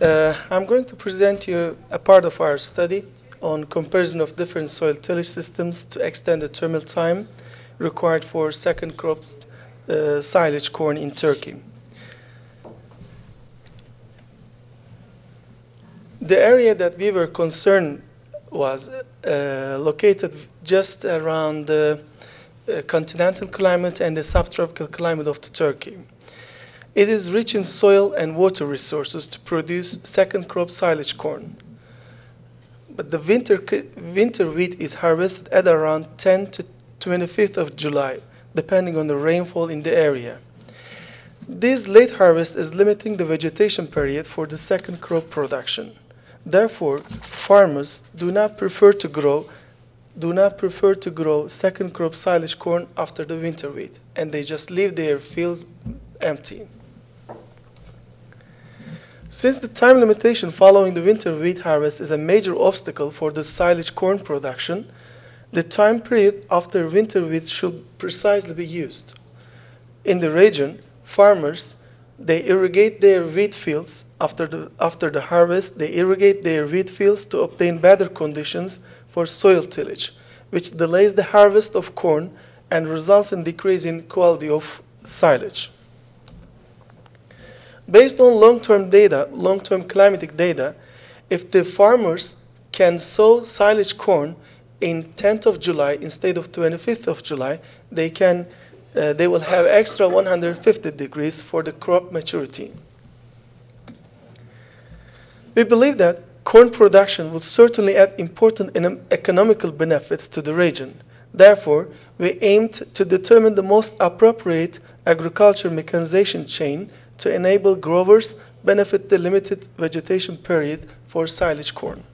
I'm going to present you a part of our study on comparison of different soil tillage systems to extend the terminal time required for second crop silage corn in Turkey. The area that we were concerned was located just around the continental climate and the subtropical climate of the Turkey. It is rich in soil and water resources to produce second crop silage corn. But the winter wheat is harvested at around 10 to 25th of July, depending on the rainfall in the area. This late harvest is limiting the vegetation period for the second crop production. Therefore, farmers do not prefer to grow second crop silage corn after the winter wheat, and they just leave their fields empty. Since the time limitation following the winter wheat harvest is a major obstacle for the silage corn production, the time period after winter wheat should precisely be used. In the region, farmers they irrigate their wheat fields after the harvest. They irrigate their wheat fields to obtain better conditions for soil tillage, which delays the harvest of corn and results in decrease in quality of silage. Based on long-term climatic data, if the farmers can sow silage corn in 10th of July instead of 25th of July, they will have extra 150 degrees for the crop maturity. We believe that corn production will certainly add important economical benefits to the region. Therefore, we aimed to determine the most appropriate agriculture mechanization chain to enable growers benefit the limited vegetation period for silage corn.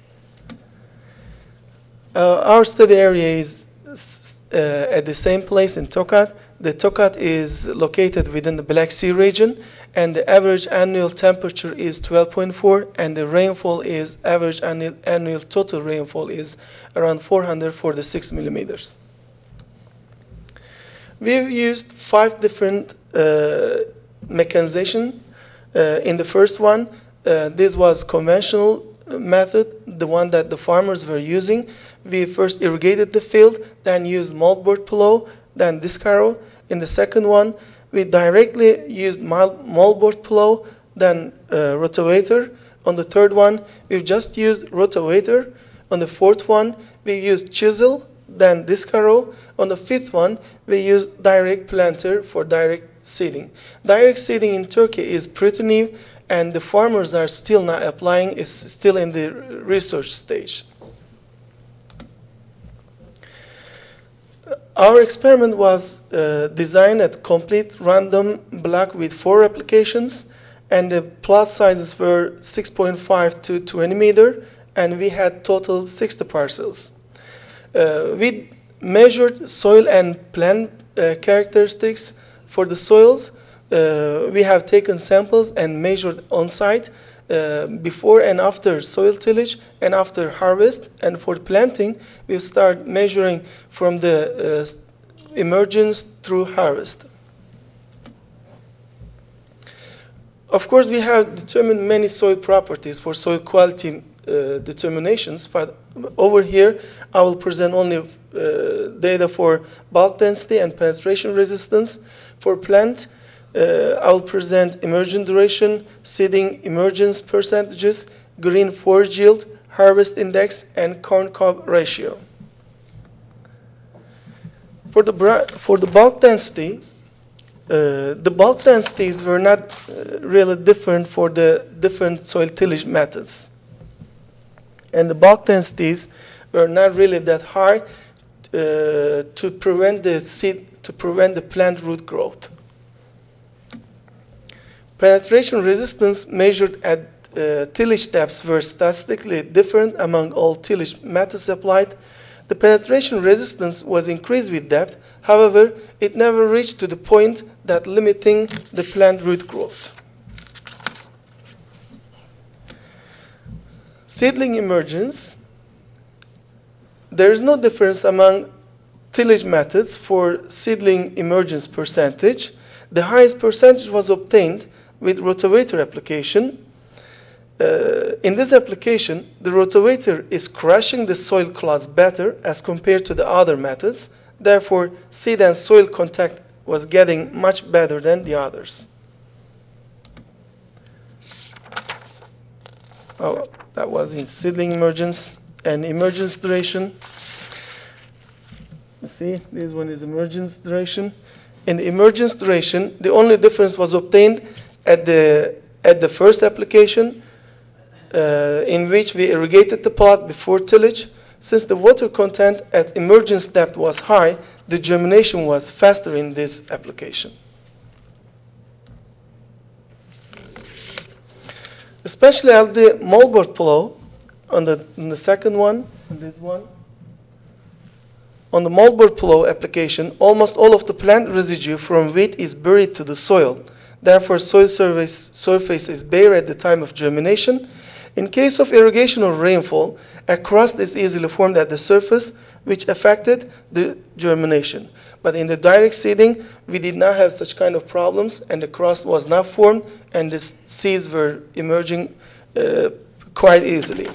Our study area is at the same place in Tokat. The Tokat is located within the Black Sea region, and the average annual temperature is 12.4, and the rainfall is average annual total rainfall is around 446 millimeters. We've used 5 different mechanization. In the first one, this was conventional method, the one that the farmers were using. We first irrigated the field, then used moldboard plow, then disc harrow. In the second one, we directly used moldboard plow, then rotavator. On the third one, we just used rotavator. On the fourth one, we used chisel, then disc harrow. On the fifth one, we used direct planter for direct seeding. Direct seeding in Turkey is pretty new, and the farmers are still not applying. It's still in the research stage. Our experiment was designed at complete random block with 4 applications, and the plot sizes were 6.5 to 20 meter, and we had total 60 parcels. We measured soil and plant characteristics. For the soils, we have taken samples and measured on site before and after soil tillage and after harvest. And for planting, we start measuring from the emergence through harvest. Of course, we have determined many soil properties for soil quality determinations, but over here I will present only data for bulk density and penetration resistance. For plant, I will present emergent duration, seeding emergence percentages, green forage yield, harvest index, and corn cob ratio. For the bulk density, the bulk densities were not really different for the different soil tillage methods. And the bulk densities were not really that high to prevent the plant root growth. Penetration resistance measured at tillage depths were statistically different among all tillage methods applied. The penetration resistance was increased with depth. However, it never reached to the point that limiting the plant root growth. Seedling emergence. There is no difference among tillage methods for seedling emergence percentage. The highest percentage was obtained with rotavator application. In this application, the rotavator is crushing the soil clods better as compared to the other methods. Therefore, seed and soil contact was getting much better than the others. Oh, that was in seedling emergence and emergence duration. You see, this one is emergence duration. In the emergence duration, the only difference was obtained at the first application, in which we irrigated the plot before tillage. Since the water content at emergence depth was high, the germination was faster in this application. Especially at the moldboard plow, on the second one, on this one, on the moldboard plow application, almost all of the plant residue from wheat is buried to the soil. Therefore, soil surface is bare at the time of germination. In case of irrigation or rainfall, a crust is easily formed at the surface, which affected the germination. But in the direct seeding, we did not have such kind of problems, and the crust was not formed, and the seeds were emerging quite easily.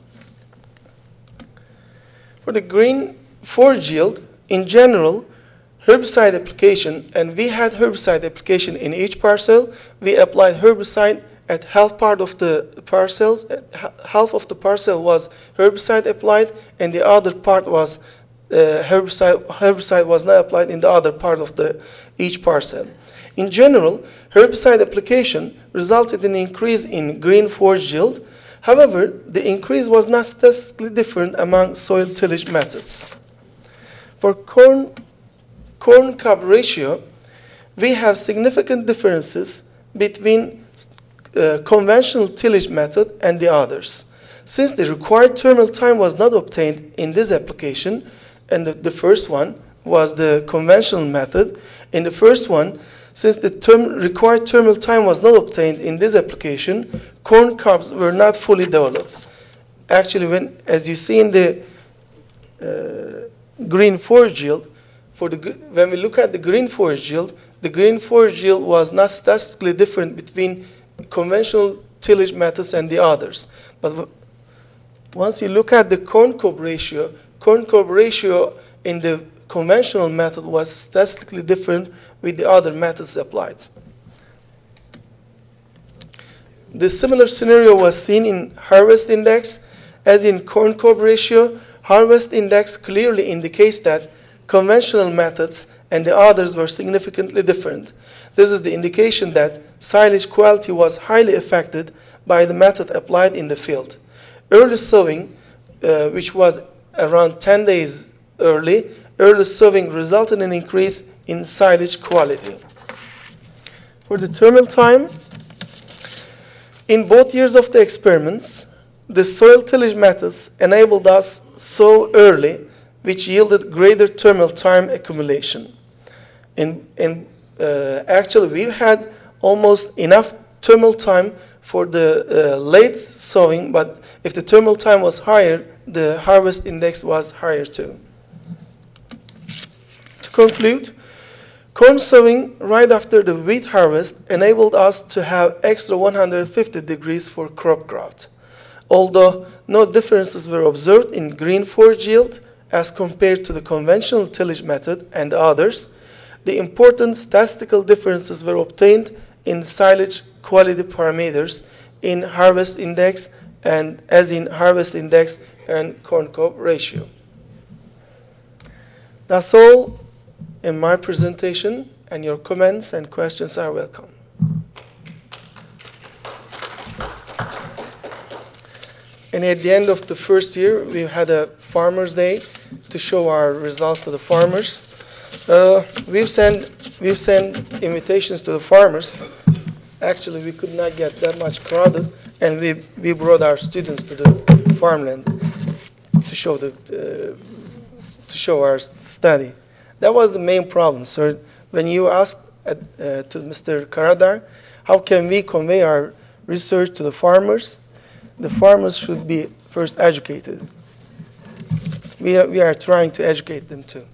For the green forage yield, in general, herbicide application, and we had herbicide application in each parcel. We applied herbicide at half part of the parcels. Half of the parcel was herbicide applied, and the other part was herbicide was not applied in the other part of each parcel. In general, herbicide application resulted in an increase in green forage yield. However, the increase was not statistically different among soil tillage methods. For corn cob ratio, we have significant differences between conventional tillage method and the others. Since the required terminal time was not obtained in this application, and the first one was the conventional method, in the first one, since the required terminal time was not obtained in this application, corn cobs were not fully developed. Actually, as you see in the green forage yield, when we look at the green forage yield was not statistically different between conventional tillage methods and the others. But once you look at the corn cob ratio in the conventional method was statistically different with the other methods applied. The similar scenario was seen in harvest index. As in corn cob ratio, harvest index clearly indicates that conventional methods and the others were significantly different. This is the indication that silage quality was highly affected by the method applied in the field. Early sowing, which was around 10 days early sowing resulted in an increase in silage quality. For the terminal time, in both years of the experiments, the soil tillage methods enabled us sow early, which yielded greater terminal time accumulation. Actually, we had almost enough terminal time for the late sowing, but if the terminal time was higher, the harvest index was higher too. To conclude, corn sowing right after the wheat harvest enabled us to have extra 150 degrees for crop growth. Although no differences were observed in green forage yield as compared to the conventional tillage method and others, the important statistical differences were obtained in silage quality parameters in harvest index and corn cob ratio. That's all in my presentation, and your comments and questions are welcome. And at the end of the first year, we had a Farmers' Day to show our results to the farmers. We've sent invitations to the farmers. Actually, we could not get that much crowded, and we brought our students to the farmland to show our study. That was the main problem, sir. When you asked to Mr. Karadar, how can we convey our research to the farmers should be first educated. We are trying to educate them too.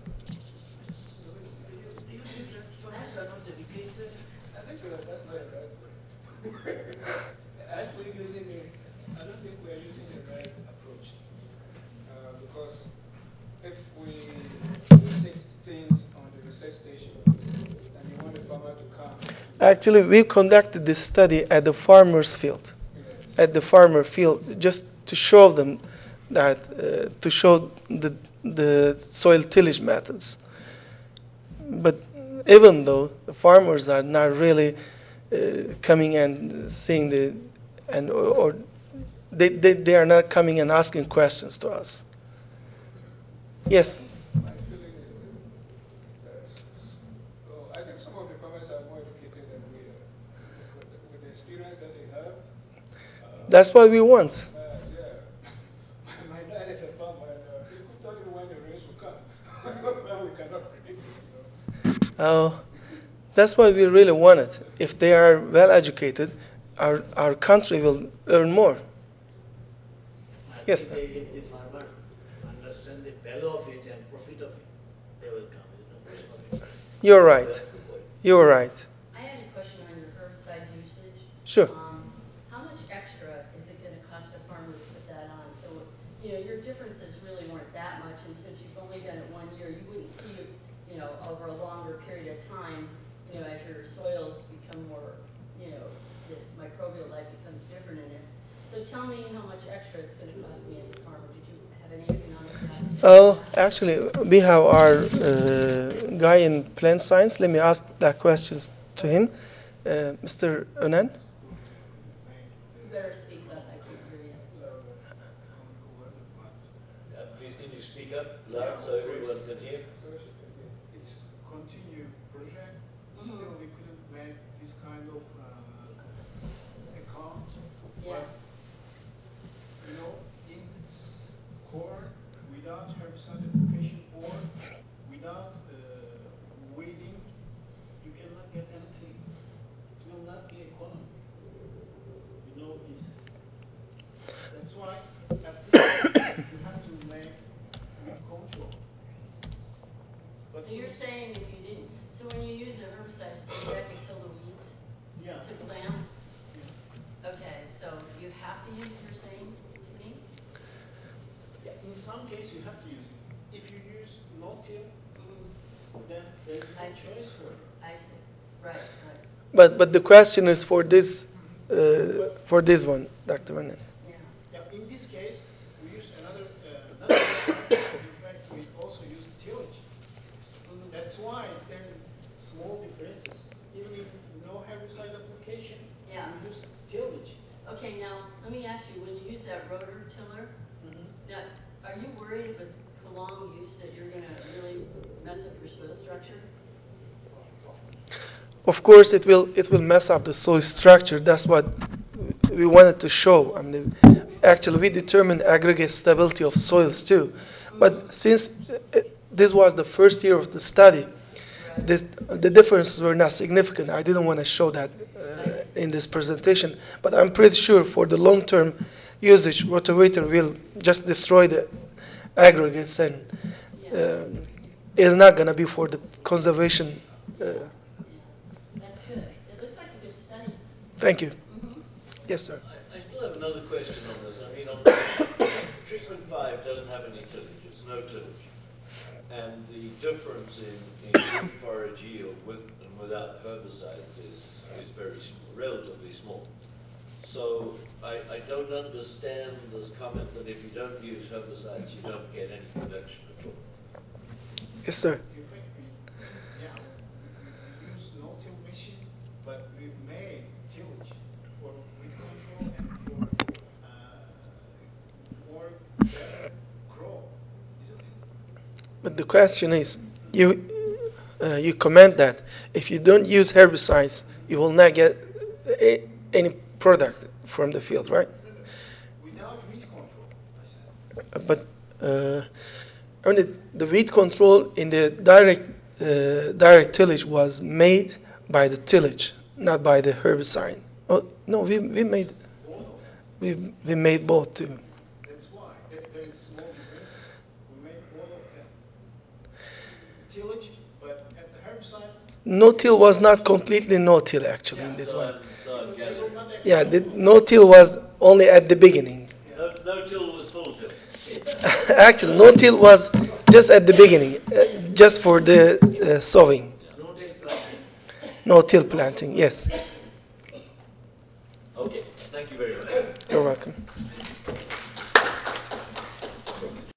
Actually, we conducted this study at the farmer's field, at the farmer field, just to show them that, to show the soil tillage methods. But even though the farmers are not really coming and seeing or they are not coming and asking questions to us. Yes. My feeling is that I think some of the farmers are more educated than we are. With the experience that they have. That's what we want. Yeah. My dad is a farmer, and he could tell you when the rains will come. Well, we cannot predict it. Oh, that's what we really wanted. If they are well educated, our country will earn more. Yes, ma'am. If the farmer understand the value of it and profit of it, they will come. There's no question of it. You're right. That's the point. You're right. I had a question on your herbicide usage. Sure. How much extra is it gonna cost a farmer to put that on? So, your differences really weren't that much, and since you've only done it 1 year, you wouldn't see, over a longer period of time, as your soils become more, the microbial life becomes different in it. So tell me how much extra it's gonna cost me as a farmer. Did you have any economic guidance? Oh, actually, we have our guy in plant science. Let me ask that question to him. Mr. Onan? You better speak up, I can't hear you. Please can you speak up loud so everyone can hear? It's continued project. Still, we couldn't make this kind of account. Yeah. But, in its core, without herbicide application or without weeding, you cannot get anything. It will not be economic. You know this. That's why at least you have to make weed control. But So you're saying if you didn't, so when you use a herbicide, you have to kill the weeds yeah. to plant? Okay, so you have to use it, you're saying to me? Yeah, in some case you have to use it. If you use no-till, then there's no I see. choice for it. I see, right. But the question is for this one, Dr. Onan. Yeah. Yeah, in this case, we use another. In fact, we also use tillage. That's why there's small differences. Even if no herbicide application, Yeah. we use tillage. Okay, now, let me ask you, when you use that rotor tiller, now, are you worried with prolonged use that you're gonna really mess up your soil structure? Of course, it will mess up the soil structure. That's what we wanted to show. Actually, we determined aggregate stability of soils too. But since this was the first year of the study, the differences were not significant. I didn't want to show that in this presentation. But I'm pretty sure for the long-term usage, rotavator will just destroy the aggregates and is not going to be for the conservation. That's good. It looks like a good study. Thank you. Yes, sir. I still have another question on this. I mean, on treatment 5 doesn't have any tillage. It's no tillage. And the difference in root forage yield with and without herbicides is very small, relatively small. So I don't understand this comment that if you don't use herbicides, you don't get any production at all. Yes, sir. In fact, we use no-till machine, but we've made tillage for weed control and for more better grow, isn't it? But the question is, you comment that if you don't use herbicides, you will not get any product from the field, right? Without weed control, I said. But the weed control in the direct tillage was made by the tillage, not by the herbicide. Oh no, we made both too. That's why there is small differences. We made all of them. Tillage, but at the herbicide, No-till was not completely no-till actually in this one. So I'm it gathering. will not accept. Yeah, the no-till was only at the beginning. No till was full till. Actually, no-till was just at the beginning, just for the sowing. Yeah. Okay, No-till planting, yes. Okay, thank you very much. You're welcome.